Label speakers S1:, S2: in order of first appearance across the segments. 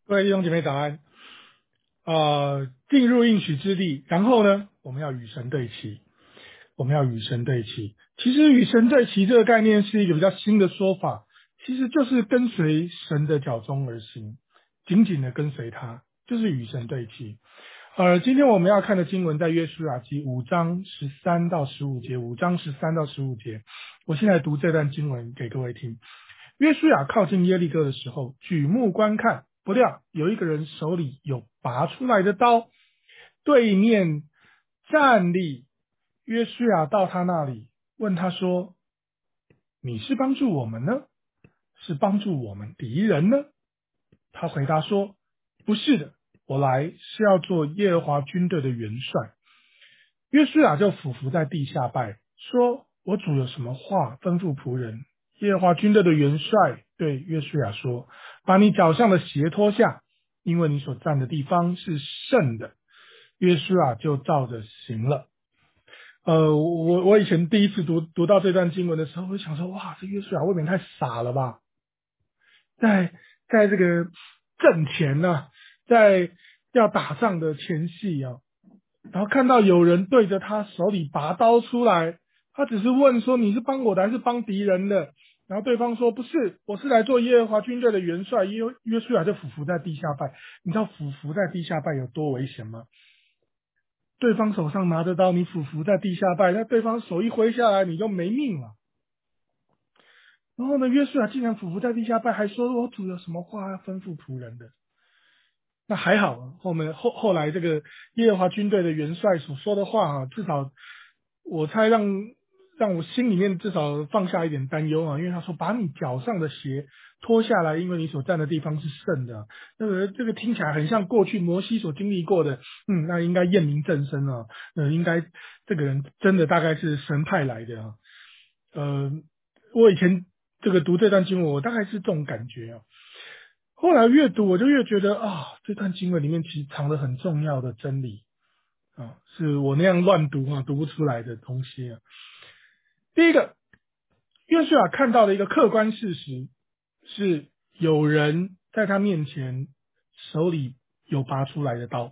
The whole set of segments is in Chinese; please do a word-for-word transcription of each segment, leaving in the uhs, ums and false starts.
S1: 各位弟兄姐妹早安。呃，进入应许之地，然后呢，我们要与神对齐。我们要与神对齐。其实与神对齐这个概念是一个比较新的说法，其实就是跟随神的脚踪而行，紧紧的跟随他，就是与神对齐。呃，今天我们要看的经文在约书亚记五章十三到十五节，五章十三到十五节。我现在读这段经文给各位听。约书亚靠近耶利哥的时候，举目观看，不料有一个人手里有拔出来的刀，对面站立。约书亚到他那里，问他说：你是帮助我们呢，是帮助我们敌人呢？他回答说：不是的，我来是要做耶和华军队的元帅。约书亚就俯伏在地下拜，说：我主有什么话吩咐仆人？耶和华军队的元帅对约书亚说：把你脚上的鞋脱下，因为你所站的地方是圣的。约书亚就照着行了。呃，我我以前第一次读读到这段经文的时候，我就想说，哇，这约书亚未免太傻了吧？在在这个阵前呢、啊，在要打仗的前夕啊，然后看到有人对着他手里拔刀出来，他只是问说你是帮我的还是帮敌人的？然后对方说不是，我是来做耶和华军队的元帅。约约书亚就俯伏在地下拜。你知道俯伏在地下拜有多危险吗？对方手上拿着刀，你俯伏在地下拜，那对方手一挥下来，你就没命了。然后呢，约书亚竟然俯伏在地下拜，还说我主有什么话要吩咐仆人的。那还好，后面后后来这个耶和华军队的元帅所说的话啊，至少我猜让让我心里面至少放下一点担忧啊，因为他说把你脚上的鞋脱下来，因为你所站的地方是圣的。那个这个听起来很像过去摩西所经历过的，嗯，那应该验明正身啊，呃，应该这个人真的大概是神派来的啊。呃，我以前这个读这段经文，我大概是这种感觉啊。后来越读，我就越觉得啊，这段经文里面其实藏了很重要的真理啊，是我那样乱读啊读不出来的东西啊。第一个，约书亚看到的一个客观事实是，有人在他面前手里有拔出来的刀，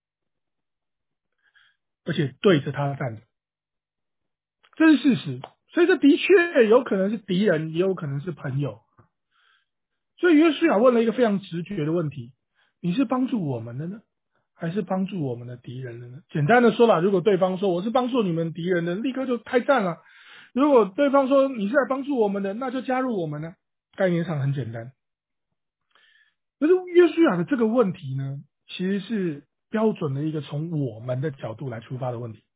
S1: 而且对着他站着，这是事实。所以这的确有可能是敌人，也有可能是朋友。所以约书亚问了一个非常直觉的问题：你是帮助我们的呢，还是帮助我们的敌人的呢？简单的说啦，如果对方说我是帮助你们敌人的，立刻就开战了；如果对方说你是来帮助我们的，那就加入我们呢。概念上很简单。可是约书亚的这个问题呢，其实是标准的一个从我们的角度来出发的问题。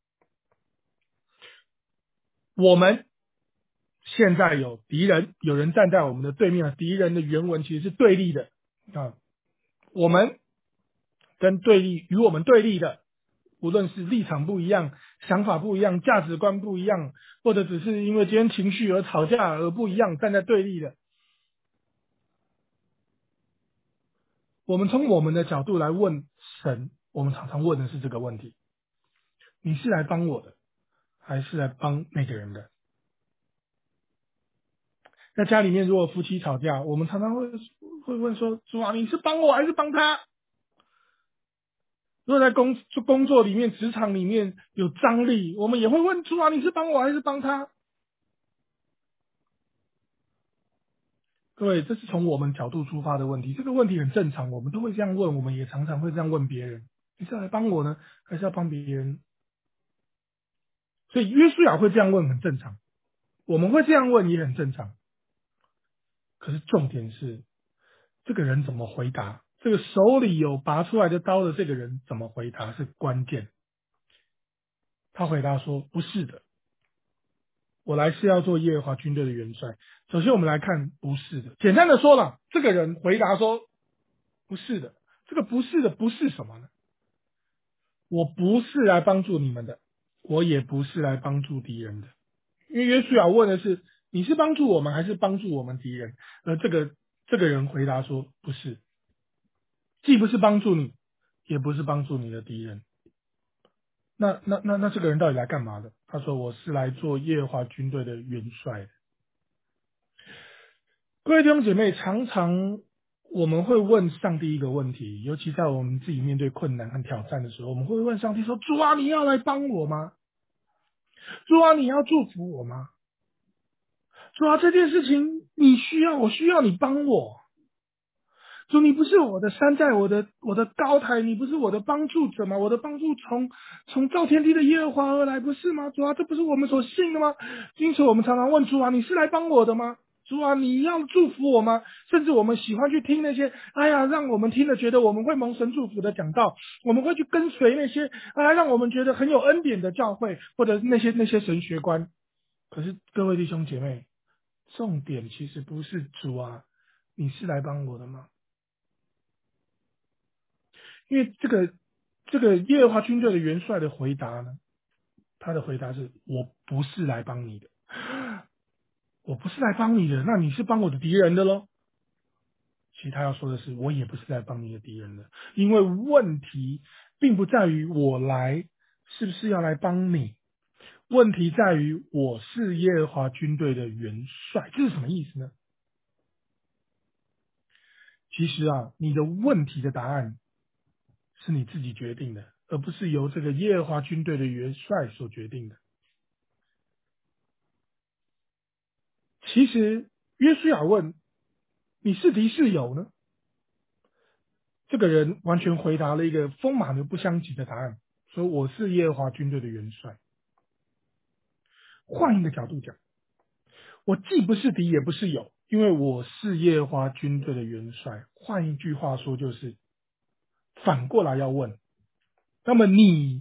S1: 我们现在有敌人，有人站在我们的对面，敌人的原文其实是对立的啊。我们跟对立与我们对立的，无论是立场不一样、想法不一样、价值观不一样，或者只是因为今天情绪而吵架而不一样，站在对立的，我们从我们的角度来问神，我们常常问的是这个问题：你是来帮我的，还是来帮那个人的？在家里面，如果夫妻吵架，我们常常会会问说：主啊，你是帮我还是帮他？如果在工工作里面、职场里面有张力，我们也会问主啊，你是帮我还是帮他？各位，这是从我们角度出发的问题，这个问题很正常，我们都会这样问，我们也常常会这样问别人：你是来帮我呢，还是要帮别人？所以约书亚会这样问很正常，我们会这样问也很正常。可是重点是，这个人怎么回答？这个手里有拔出来的刀的这个人怎么回答是关键。他回答说：不是的，我来是要做耶和华军队的元帅。首先我们来看不是的，简单的说了，这个人回答说不是的。这个不是的不是什么呢？我不是来帮助你们的，我也不是来帮助敌人的。因为约书亚问的是你是帮助我们还是帮助我们敌人？而这个这个人回答说不是，既不是帮助你，也不是帮助你的敌人。那那那那这个人到底来干嘛的？他说我是来做耶和华军队的元帅的。各位弟兄姐妹，常常我们会问上帝一个问题，尤其在我们自己面对困难和挑战的时候，我们会问上帝说：主啊，你要来帮我吗？主啊，你要祝福我吗？主啊，这件事情你需要，我需要你帮我。主，你不是我的山寨，我的我的高台，你不是我的帮助者吗？我的帮助从从造天地的耶和华而来，不是吗？主啊，这不是我们所信的吗？因此，我们常常问主啊，你是来帮我的吗？主啊，你要祝福我吗？甚至我们喜欢去听那些，哎呀，让我们听了觉得我们会蒙神祝福的讲道，我们会去跟随那些，啊，让我们觉得很有恩典的教会，或者那些那些神学观。可是各位弟兄姐妹，重点其实不是主啊，你是来帮我的吗？因为这个这个耶和华军队的元帅的回答呢，他的回答是：我不是来帮你的，我不是来帮你的，那你是帮我的敌人的喽。其实他要说的是，我也不是来帮你的敌人的，因为问题并不在于我来是不是要来帮你，问题在于我是耶和华军队的元帅。这是什么意思呢？其实啊，你的问题的答案是你自己决定的，而不是由这个耶和华军队的元帅所决定的。其实约书亚问你是敌是友呢？这个人完全回答了一个风马牛不相及的答案，说我是耶和华军队的元帅。换一个角度讲，我既不是敌也不是友，因为我是耶和华军队的元帅。换一句话说，就是反过来要问，那么你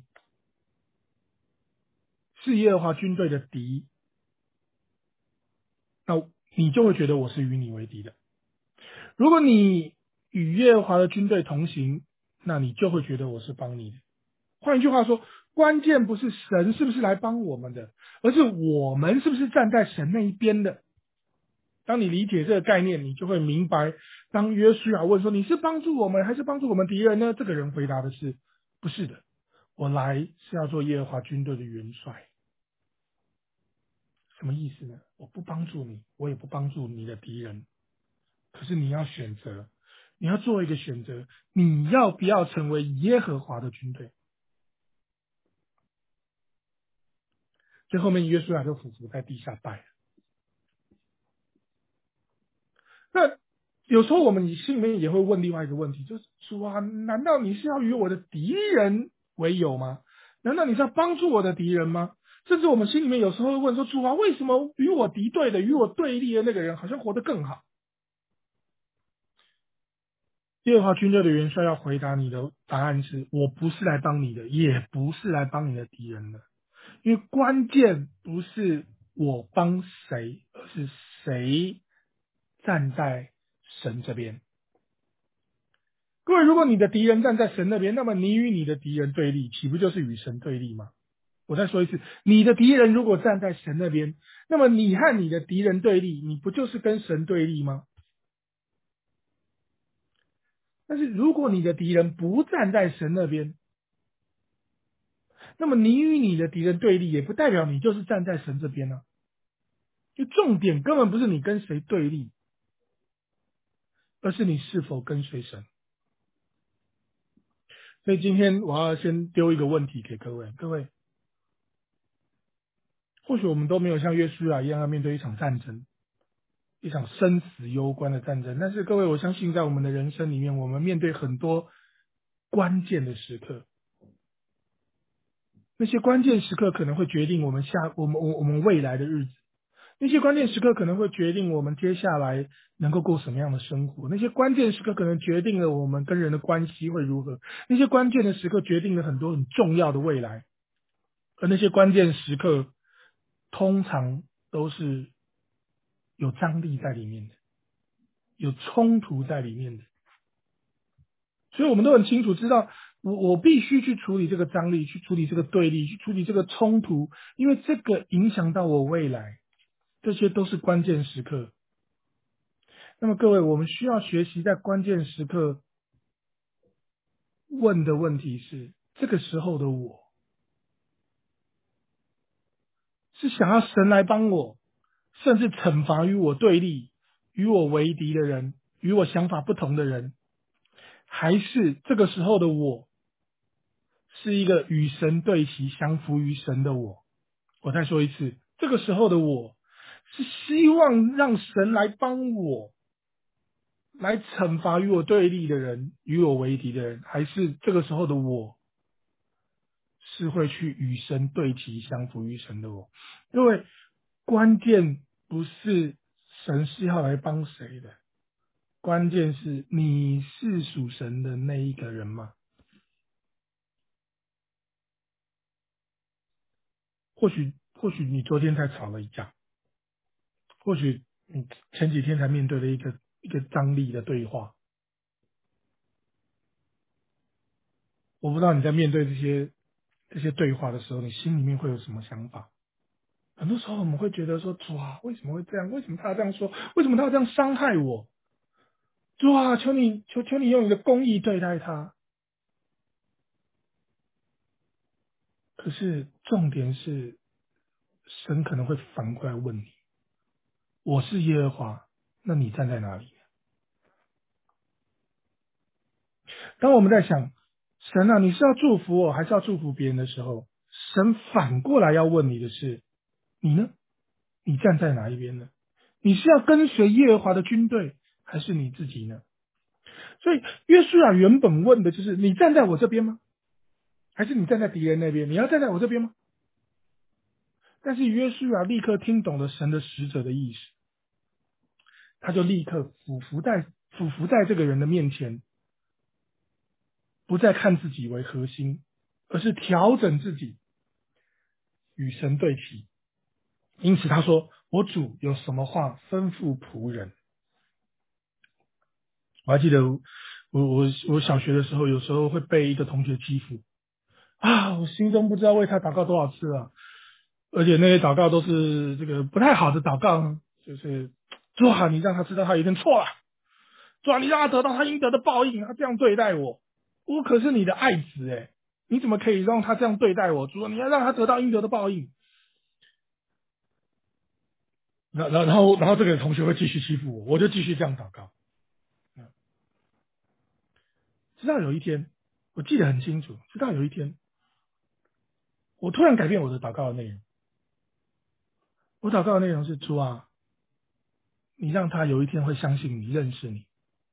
S1: 是耶和华军队的敌，那你就会觉得我是与你为敌的。如果你与耶和华的军队同行，那你就会觉得我是帮你的。换一句话说，关键不是神是不是来帮我们的，而是我们是不是站在神那一边的。当你理解这个概念，你就会明白，当约书亚问说你是帮助我们还是帮助我们敌人呢？这个人回答的是不是的，我来是要做耶和华军队的元帅。什么意思呢？我不帮助你，我也不帮助你的敌人，可是你要选择，你要做一个选择，你要不要成为耶和华的军队？最后面约书亚就俯伏在地下拜了。那有时候我们心里面也会问另外一个问题，就是主啊，难道你是要与我的敌人为友吗？难道你是要帮助我的敌人吗？甚至我们心里面有时候会问说，主啊，为什么与我敌对的、与我对立的那个人好像活得更好？耶和华军队的元帅要回答你的答案是：我不是来帮你的，也不是来帮你的敌人的。因为关键不是我帮谁，而是谁站在神这边。各位，如果你的敌人站在神那边，那么你与你的敌人对立，岂不就是与神对立吗？我再说一次，你的敌人如果站在神那边，那么你和你的敌人对立，你不就是跟神对立吗？但是如果你的敌人不站在神那边，那么你与你的敌人对立，也不代表你就是站在神这边呢、啊。就重点根本不是你跟谁对立，而是你是否跟随神。所以今天我要先丢一个问题给各位，各位，或许我们都没有像约书亚一样要面对一场战争，一场生死攸关的战争，但是各位，我相信在我们的人生里面，我们面对很多关键的时刻，那些关键时刻可能会决定我们下我们我我们未来的日子。那些关键时刻可能会决定我们接下来能够过什么样的生活，那些关键时刻可能决定了我们跟人的关系会如何，那些关键的时刻决定了很多很重要的未来，而那些关键时刻通常都是有张力在里面的，有冲突在里面的，所以我们都很清楚知道，我我必须去处理这个张力，去处理这个对立，去处理这个冲突，因为这个影响到我未来，这些都是关键时刻。那么各位，我们需要学习在关键时刻问的问题是：这个时候的我是想要神来帮我，甚至惩罚与我对立、与我为敌的人， 与我想法不同的人，还是这个时候的我是一个与神对齐、降服于神的我？我再说一次，这个时候的我是希望让神来帮我，来惩罚与我对立的人、与我为敌的人，还是这个时候的我是会去与神对齐、降服于神的我？因为关键不是神是要来帮谁的，关键是你是属神的那一个人吗？或许，或许你昨天才吵了一架，或许你前几天才面对了一个一个张力的对话。我不知道你在面对这些这些对话的时候，你心里面会有什么想法？很多时候我们会觉得说，主啊，为什么会这样？为什么他要这样说？为什么他要这样伤害我？主啊，求你，求求你用你的公义对待他。可是重点是，神可能会反过来问你：我是耶和华，那你站在哪里？当我们在想，神啊，你是要祝福我，还是要祝福别人的时候，神反过来要问你的是：你呢？你站在哪一边呢？你是要跟随耶和华的军队，还是你自己呢？所以约书亚原本问的就是：你站在我这边吗？还是你站在敌人那边？你要站在我这边吗？但是约书亚立刻听懂了神的使者的意思，他就立刻俯伏在俯伏在这个人的面前，不再看自己为核心，而是调整自己与神对齐。因此他说：我主有什么话吩咐仆人？我还记得我我我小学的时候，有时候会被一个同学欺负啊，我心中不知道为他祷告多少次了，而且那些祷告都是这个不太好的祷告，就是主啊，你让他知道他一定错了，主啊，你让他得到他应得的报应，他这样对待我，我可是你的爱子诶，你怎么可以让他这样对待我？主啊，你要让他得到应得的报应。然然然后然后这个同学会继续欺负我，我就继续这样祷告。嗯直到有一天，我记得很清楚，直到有一天，我突然改变我的祷告的内容。我祷告的内容是：主啊，你让他有一天会相信你，认识你。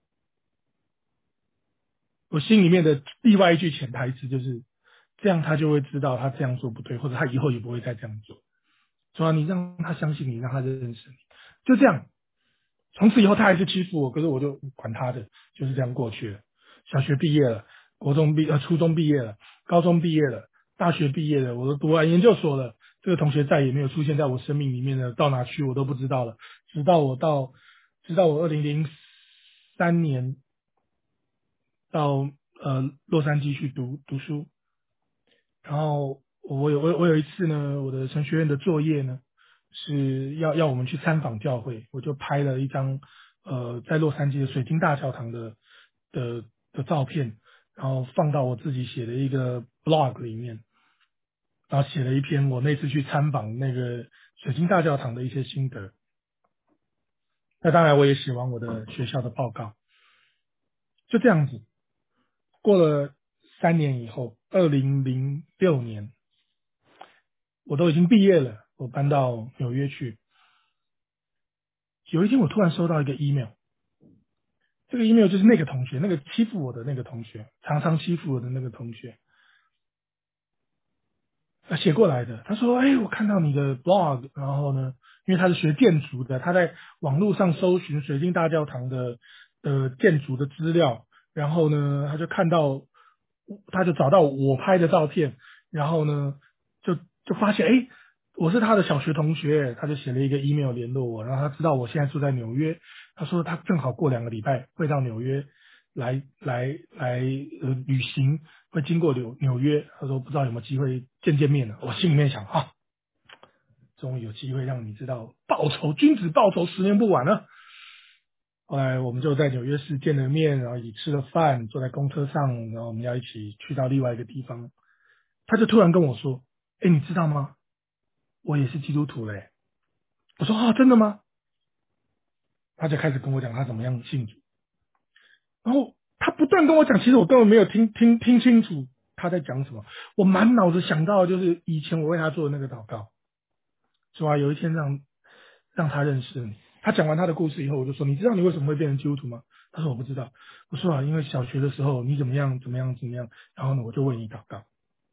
S1: 我心里面的另外一句潜台词就是：这样他就会知道他这样做不对，或者他以后也不会再这样做。主啊，你让他相信你，让他认识你。就这样，从此以后他还是欺负我，可是我就管他的，就是这样过去了。小学毕业了，国中毕呃初中毕业了，高中毕业了，大学毕业了，我都读完研究所了。这个同学再也没有出现在我生命里面了，到哪去我都不知道了。直到我到，直到我二零零三年到呃洛杉矶去读读书，然后我有我有我有一次呢，我的神学院的作业呢是要要我们去参访教会，我就拍了一张呃在洛杉矶的水晶大教堂的的的照片，然后放到我自己写的一个 blog 里面，然后写了一篇我那次去参访那个水晶大教堂的一些心得。那当然我也写完我的学校的报告，就这样子过了三年以后，二零零六年我都已经毕业了，我搬到纽约去。有一天我突然收到一个 email，这个 email 就是那个同学，那个欺负我的那个同学，常常欺负我的那个同学，呃写过来的。他说：“哎，我看到你的 blog，然后呢，因为他是学建筑的，他在网络上搜寻水晶大教堂的呃建筑的资料，然后呢，他就看到，他就找到我拍的照片，然后呢，就就发现，哎，我是他的小学同学，他就写了一个 email 联络我，然后他知道我现在住在纽约，他说他正好过两个礼拜会到纽约来来来呃旅行，会经过纽纽约，他说不知道有没有机会见见面呢。我心里面想啊，终于有机会让你知道报仇，君子报仇，十年不晚了。后来我们就在纽约市见了面，然后一起吃了饭，坐在公车上，然后我们要一起去到另外一个地方。他就突然跟我说：“哎，你知道吗？我也是基督徒嘞。”我说：“啊，真的吗？”他就开始跟我讲他怎么样信主。 然后他不断跟我讲，其实我根本没有听听听清楚他在讲什么。我满脑子想到的就是以前我为他做的那个祷告，主啊，有一天让让他认识你。他讲完他的故事以后，我就说：“你知道你为什么会变成基督徒吗？”他说：“我不知道。”我说：“啊，因为小学的时候你怎么样怎么样怎么样。”然后呢，我就为你祷告。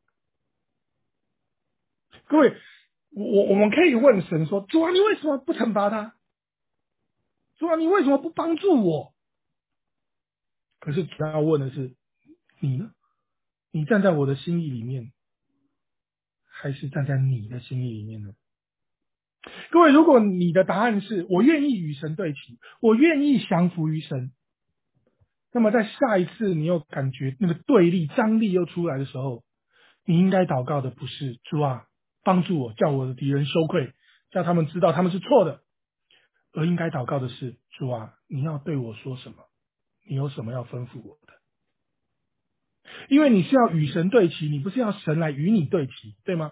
S1: 各位，我我我们可以问神说：“主啊，你为什么不惩罚他？主啊，你为什么不帮助我？”可是主要问的是你呢？你站在我的心意里面，还是站在你的心意里面呢？各位，如果你的答案是我愿意与神对齐，我愿意降服于神，那么在下一次你又感觉那个对立张力又出来的时候，你应该祷告的不是主啊，帮助我，叫我的敌人羞愧，叫他们知道他们是错的，而应该祷告的是主啊，你要对我说什么？你有什么要吩咐我的？因为你是要与神对齐，你不是要神来与你对齐，对吗？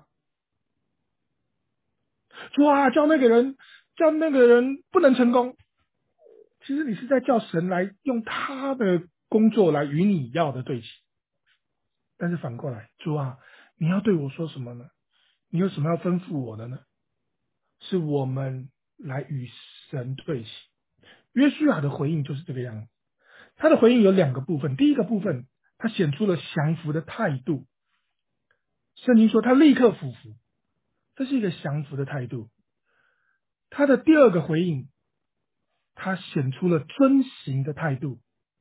S1: 主啊，叫那个人叫那个人不能成功，其实你是在叫神来用他的工作来与你要的对齐。但是反过来，主啊，你要对我说什么呢？你有什么要吩咐我的呢？是我们来与神对齐。约书亚的回应就是这个样子。他的回应有两个部分，第一个部分，他显出了降服的态度。圣经说他立刻俯伏，这是一个降服的态度。他的第二个回应，他显出了遵行的态度。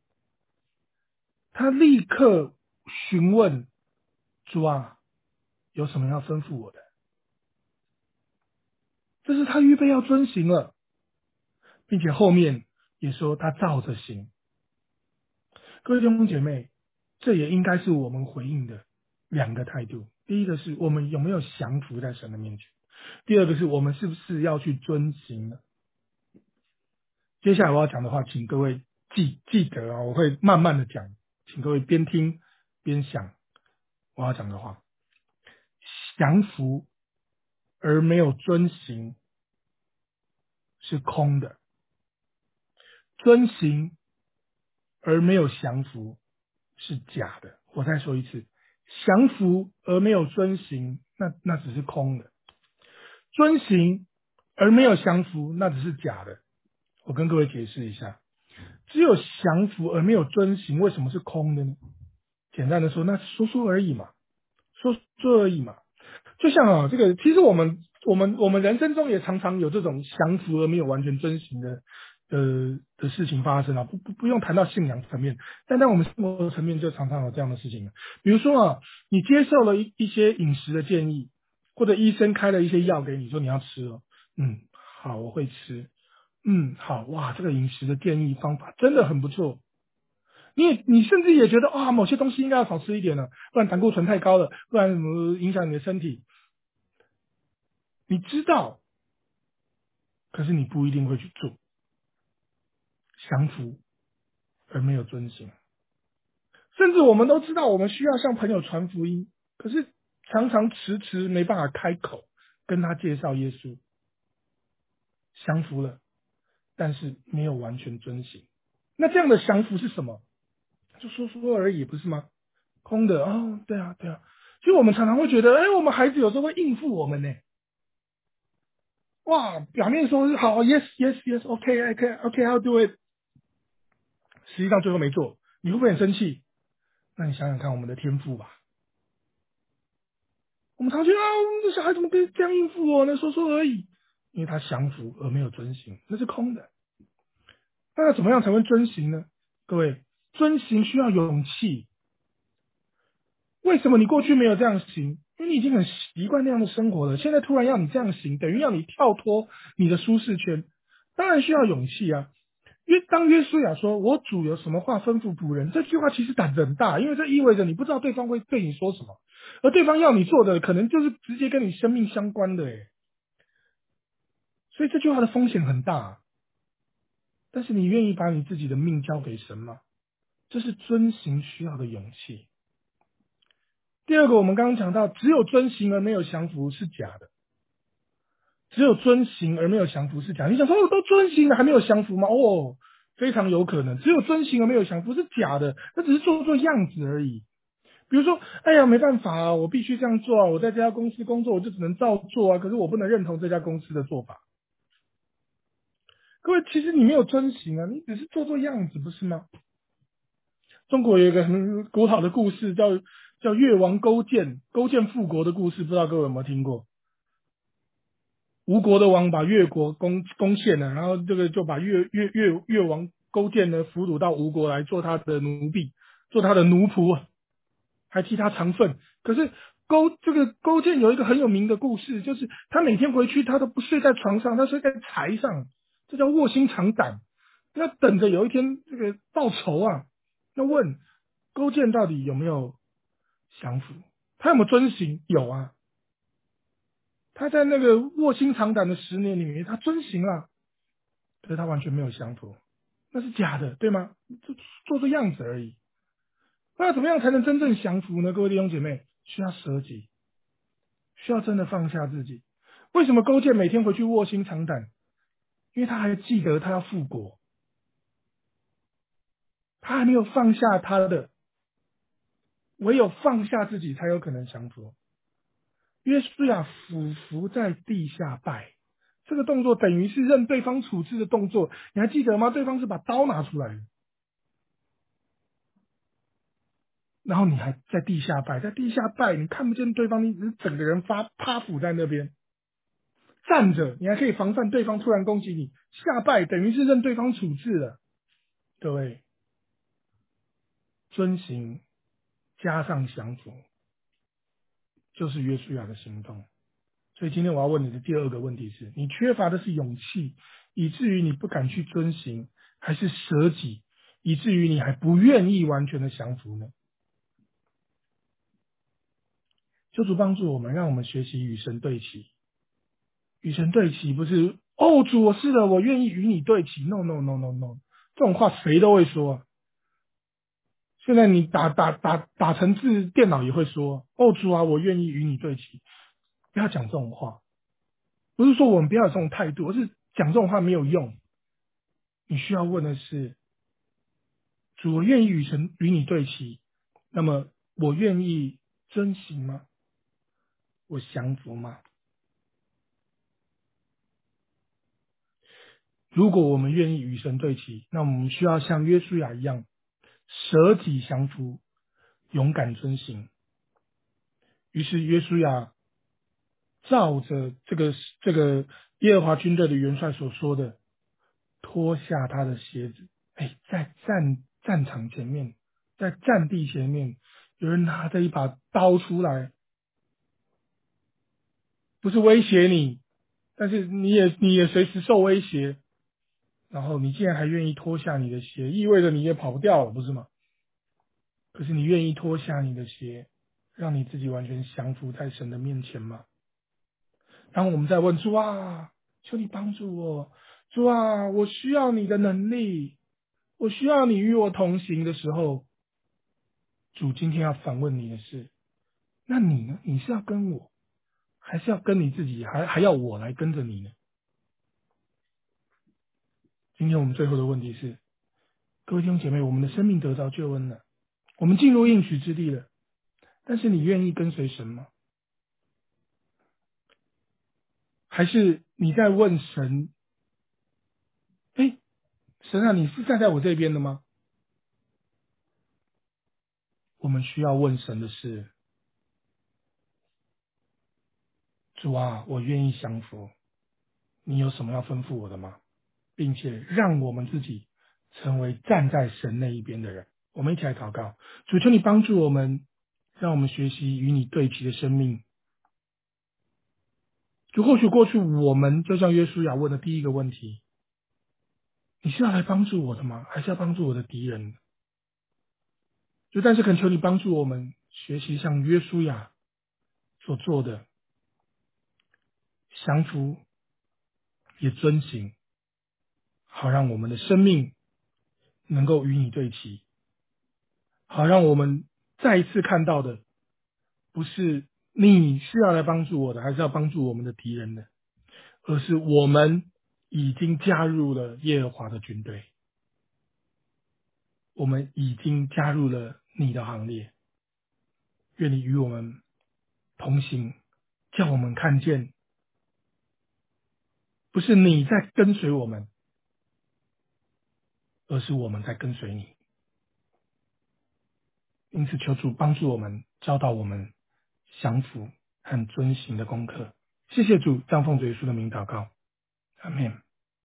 S1: 他立刻询问主啊，有什么要吩咐我的？这是他预备要遵行了，并且后面也说他照着行。各位弟兄姐妹，这也应该是我们回应的两个态度。第一个是我们有没有降服在神的面前，第二个是我们是不是要去遵行呢？接下来我要讲的话，请各位记记得啊，我会慢慢的讲，请各位边听边想我要讲的话。降服而没有遵行是空的，遵行而没有降服是假的。我再说一次，降服而没有遵行，那那只是空的；遵行而没有降服，那只是假的。我跟各位解释一下，只有降服而没有遵行，为什么是空的呢？简单的说，那说说而已嘛，说说而已嘛。就像啊，这个其实我们我们我们人生中也常常有这种降服而没有完全遵行的呃的事情发生啊，不不不用谈到信仰层面，但在我们生活层面就常常有这样的事情。比如说啊，你接受了一一些饮食的建议，或者医生开了一些药给你，说你要吃哦，嗯，好，我会吃，嗯，好，哇，这个饮食的建议方法真的很不错。你也你甚至也觉得啊，某些东西应该要少吃一点了，不然胆固醇太高了，不然什么影响你的身体。你知道，可是你不一定会去做，降服而没有遵行。甚至我们都知道，我们需要向朋友传福音，可是常常迟迟没办法开口跟他介绍耶稣，降服了，但是没有完全遵行。那这样的降服是什么？就说说而已，不是吗？空的哦，对啊，对啊。所以我们常常会觉得，哎，我们孩子有时候会应付我们呢。哇，表面说是好，yes yes yes，OK OK OK，I'll do it，实际上最后没做，你会不会很生气？那你想想看，我们的天赋吧。我们常觉得啊，我们的小孩怎么可以这样应付我呢？说说而已，因为他降服而没有遵行，那是空的。那要怎么样才会遵行呢？各位，遵行需要勇气。为什么你过去没有这样行？因为你已经很习惯那样的生活了。现在突然要你这样行，等于要你跳脱你的舒适圈，当然需要勇气啊。因为当约书亚说“我主有什么话吩咐仆人”，这句话其实胆子很大，因为这意味着你不知道对方会对你说什么，而对方要你做的可能就是直接跟你生命相关的，诶，所以这句话的风险很大。但是你愿意把你自己的命交给神吗？这是遵行需要的勇气。第二个，我们刚刚讲到，只有遵行而没有降服是假的。只有遵行而没有降服是假的。你想说，我都遵行了还没有降服吗？哦， 非常有可能，只有遵行而没有降服是假的，那只是做做样子而已。比如说，哎呀，没办法啊，我必须这样做啊，我在这家公司工作，我就只能照做啊，可是我不能认同这家公司的做法。各位，其实你没有遵行啊，你只是做做样子，不是吗？中国有一个很古老的故事，叫叫越王勾践，勾践复国的故事，不知道各位有没有听过？吴国的王把越国攻攻陷了，然后这个就把越越越越王勾践呢俘虏到吴国来做他的奴婢，做他的奴仆，还替他尝粪。可是勾这个勾践有一个很有名的故事，就是他每天回去他都不睡在床上，他睡在柴上，这叫卧薪尝胆。那等着有一天这个报仇啊，那问勾践到底有没有降服？他有没有遵行？有啊，他在那个卧薪尝胆的十年里面，他遵行了，可是他完全没有降服，那是假的，对吗？就做做样子而已。那怎么样才能真正降服呢？各位弟兄姐妹，需要舍己，需要真的放下自己。为什么勾践每天回去卧薪尝胆？因为他还记得他要复国，他还没有放下他的，唯有放下自己，才有可能降服。约书亚俯伏在地下拜，这个动作等于是任对方处置的动作，你还记得吗？对方是把刀拿出来的，然后你还在地下拜，在地下拜，你看不见对方，你只是整个人发趴伏在那边站着，你还可以防范对方突然攻击你。下拜等于是任对方处置了，各位，遵行加上降服，就是约书亚的行动。所以今天我要问你的第二个问题是：你缺乏的是勇气，以至于你不敢去遵行，还是舍己，以至于你还不愿意完全的降服呢？求主帮助我们，让我们学习与神对齐。与神对齐不是哦，主我是的，我愿意与你对齐。No no no no no，这种话谁都会说。现在你打打打打成字，电脑也会说哦，主啊，我愿意与你对齐。不要讲这种话，不是说我们不要有这种态度，而是讲这种话没有用。你需要问的是，主，我愿意与神与你对齐，那么我愿意遵行吗？我降服吗？如果我们愿意与神对齐，那我们需要像约书亚一样，舍己降服，勇敢遵行。于是约书亚照着这个这个耶和华军队的元帅所说的，脱下他的鞋子。哎，在战战场前面，在战地前面，有人拿着一把刀出来，不是威胁你，但是你也你也随时受威胁。然后你竟然还愿意脱下你的鞋，意味着你也跑不掉了，不是吗？可是你愿意脱下你的鞋，让你自己完全降服在神的面前吗？当我们在问主啊，求你帮助我，主啊，我需要你的能力，我需要你与我同行的时候，主今天要反问你的是，那你呢？你是要跟我，还是要跟你自己，还还要我来跟着你呢？今天我们最后的问题是，各位弟兄姐妹，我们的生命得着救恩了，我们进入应许之地了，但是你愿意跟随神吗？还是你在问神，哎，神啊，你是站在我这边的吗？我们需要问神的是，主啊，我愿意降服，你有什么要吩咐我的吗？并且让我们自己成为站在神那一边的人。我们一起来祷告，主，求你帮助我们，让我们学习与你对齐的生命。就或许过去我们就像约书亚问的第一个问题，你是要来帮助我的吗？还是要帮助我的敌人？就但是恳求你帮助我们学习像约书亚所做的，降服也遵行，好让我们的生命能够与你对齐，好让我们再一次看到的不是你是要来帮助我的，还是要帮助我们的敌人的，而是我们已经加入了耶和华的军队。 我们已经加入了你的行列。愿你与我们同行，叫我们看见，不是你在跟随我们，而是我们在跟随你。因此，求主帮助我们，教导我们降服和遵行的功课。谢谢主，这样奉主耶稣的名祷告，阿门。